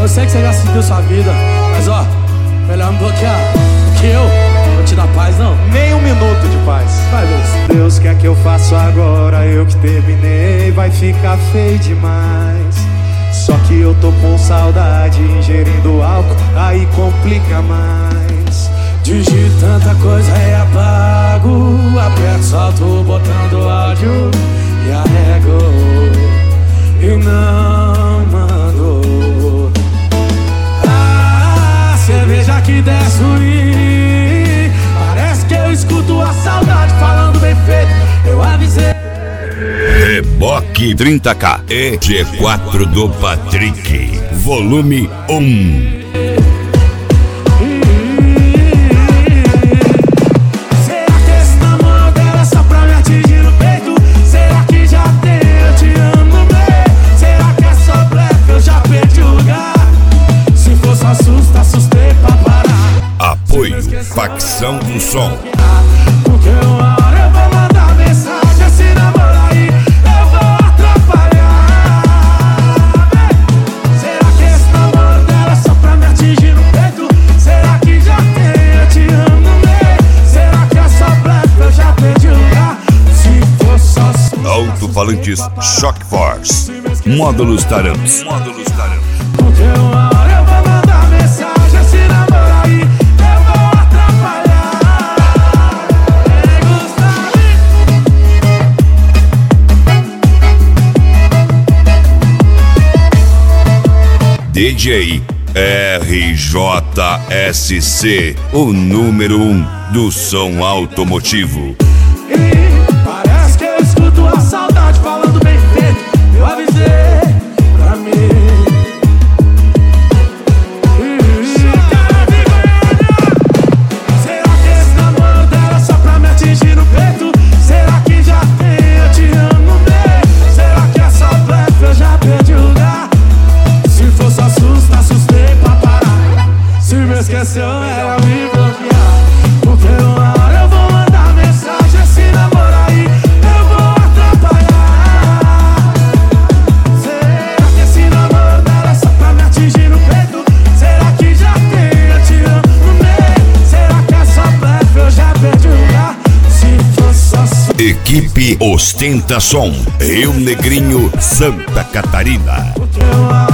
Eu sei que você já seguiu sua vida, mas ó, melhor me bloquear, porque eu vou te dar paz, não. Nem um minuto de paz. Vai, Deus. Deus quer que eu faço agora, eu que terminei, vai ficar feio demais. Só que eu tô com saudade, ingerindo álcool, aí complica mais. Digito tanta coisa e apago, aperto, solto o botão do áudio e arrego e não mando. Ah, cerveja que desce ruim, parece que eu escuto a saudade falando bem feito, eu avisei. Reboque 30K e G4 do Patrick, volume 1. Será que esse namoro dela é só pra me atingir no peito? Será que já tem eu te amo no meio? Será que é só blefe, eu já perdi o lugar? Se for só susto, assustei pra parar. Apoio Facção do Som. Porque uma hora eu vou mandar mensagem, esse namoro aí eu vou atrapalhar. Será que esse namoro dela é só pra me atingir no peito? Será que já tem eu te amo no meio? Será que é só blefe, eu já perdi o lugar? Se for só susto, Alto-falantes Shock Force. Módulos Taramps. porque uma hora eu vou mandar mensagem, esse namoro aí eu vou atrapalhar. DJ RJSC, o número 1 do som automotivo. Parece que eu escuto a saudade falando bem feito, eu avisei pra mim. Será que esse namoro dela é só pra me atingir no peito? Será que já tem eu te amo no meio? Será que é só blefe, eu já perdi o lugar? Se for só susto, assustei pra parar. Se me esqueceu, ela me bloquear. Porque uma hora eu vou mandar mensagem, esse namoro aí eu vou atrapalhar. Será que esse namoro dela é só pra me atingir no peito? Será que já tem eu te amo no meio? Será que é só blefe, eu já perdi o lugar? Se for só susto. Equipe Ostenta Som, Rio Negrinho, Santa Catarina. Porque uma hora